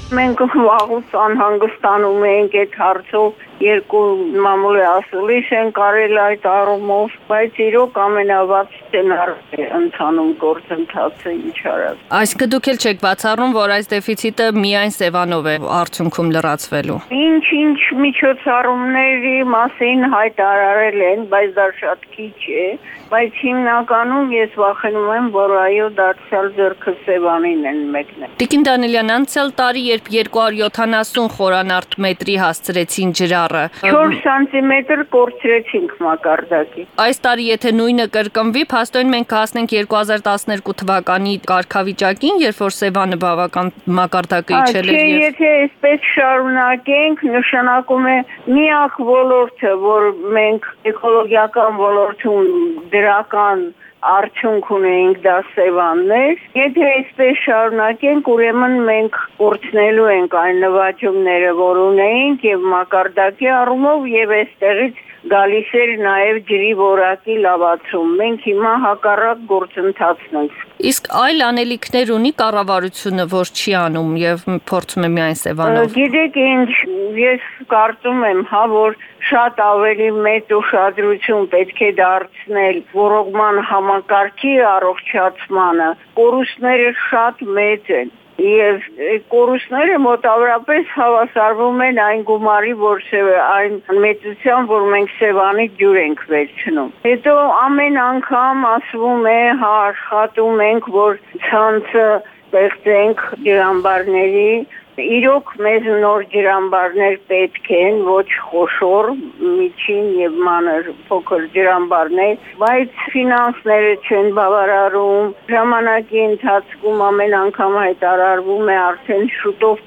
Մենք վաղուց անհանգստանում ենք այդ հարցով, երկու մամուլի ասուլիս են կարել այդ առումով, բայց իրոք ամենավատ սցենարը ընթանում գործընթացը ինչ արած։ Այսինքն դուք էլ չեք բացառում, որ այս դեֆիցիտը միայն Սևանով է արդյունքում լրացվելու։ Ինչ միջոցառումների մասին հայտարարել են, բայց դա շատ քիչ է, բայց հիմնականում ես վախենում եմ, որ այո դարձյալ ձեռքը Սևանին են մեկնել։ Տիկին Դանիելյան, անցյալ տարի, երբ 270 խորանարդ մետրի հասցրեցին ջրառը, 4 սանտիմետր կորցրեցինք մակարդակի։ Այս տարի եթե նույնը կրկնվի, փաստորեն մենք կհասնենք 2012 թվականի կարգավիճակին, երբ որ Սևանը բավական մակարդակը իջել էր։ Եթե այսպես շարունակենք, նշանակում է միակ ոլորտը, որ մենք էկոլոգիական ոլորտում դրական արդյունք ունենք, դա Սևանն էր։ Եթե այսպես շարունակենք, ուրեմն մենք կորցնելու ենք այն նվաճումները, որ ունեինք եւ մակարդակի առումով եւ այստեղից գալիս էր նաեւ ջրի որակի լավացում։ Մենք հիմա հակառակ գործընթացն ենք։ Իսկ այլ անելիքներ ունի կառավարությունը, որ չի անում եւ փորձում է միայն Սևանով։ Գիտեք ինչ, ես կարծում եմ, որ շատ ավելի մեծ ուշադրություն պետք է դարձնել ռոռոգման համակարգի առողջացմանը։ Կորուստները շատ մեծ են։ Եվ կորուստները մոտավորապես հավասարվում են այն գումարի, այն մեծության, որ մենք Սևանի ջուր ենք վերցնում։ Հետո ամեն անգամ ասվում է, աշխատում ենք, որ ցանցը ստեղծենք ջրամբարների։ Իրոք մեզ նոր ջրամբարներ պետք են, ոչ խոշոր, միջին եւ մանր փոքր ջրամբարներ, բայց ֆինանսները չեն բավարարում։ Ժամանակի ընթացքում ամեն անգամ հայտարարվում է արդեն շուտով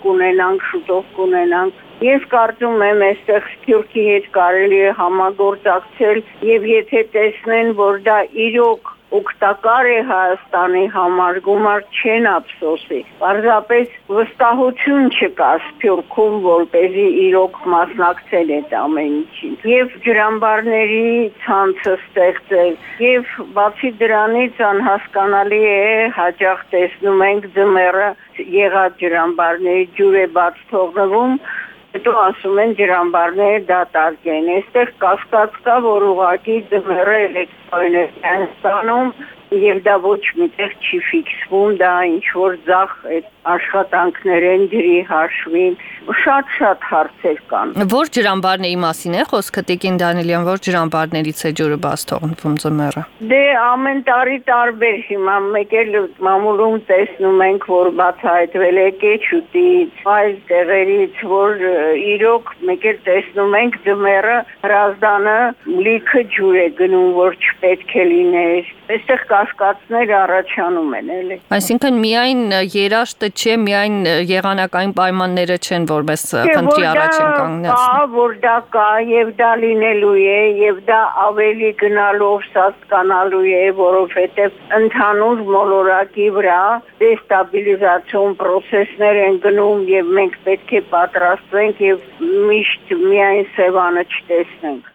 կունենանք։ Ես կարծում եմ, այստեղ Սփյուռքի հետ կարելի է համագործակցել եւ եթե տեսնեն, որ դա իրոք օգտակար է Հայաստանի համար, գումար չեն ափսոսի։ Պարզապես վստահություն չկա Սփյուռքում, որպեսզի իրոք մասնակցել այդ ամեն ինչին։ Եվ ջրամբարների ցանցը ստեղծել, եւ բացի դրանից անհասկանալի է, հաճախ տեսնում ենք ձմեռը եղած ջրամբարների ջուր է բաց թողնվում, հետո ասում են ջրամբարները դատարկ են։ Այստեղ կասկած կա, որ ուղղակի ձմեռը էլեկտրոէներգիան ստանում եւ դա ոչ միտեղ չի ֆիքսվում, դա ինչ որ ձախ աշխատանքներ են ջրի հաշվին, շատ հարցեր կան։ Որ ջրամբարների մասին է խոսքը, Տիկին Դանիելյան, որ ջրամբարներից է ջուրը բաց թողնվում ձմեռը։ Դե ամեն տարի տարբեր, հիմա մեկ էլ մամուլում տեսնում ենք, որ բացահայտվել է Կեչուտից, այլ տեղերից, որ իրոք մեկ էլ տեսնում ենք ձմեռը Հրազդանը լիքը ջուր է գնում, որ չպետք է լիներ։ Այստեղ կասկածներ առաջանում են, էլի։ Այսինքն միայն երաշտը չէ, միայն եղանակային պայմանները չեն, որ մեզ խնդրի առաջ են կանգնեցնում։ Որ դա կա եւ դա լինելու է եւ դա ավելի գնալով սաստկանալու է, որովհետեւ ընդհանուր մոլորակի վրա դեստաբիլիզացիոն process-ներ են գնում եւ մենք պետք է պատրաստվենք եւ միշտ միայն Սևանը չտեսնենք։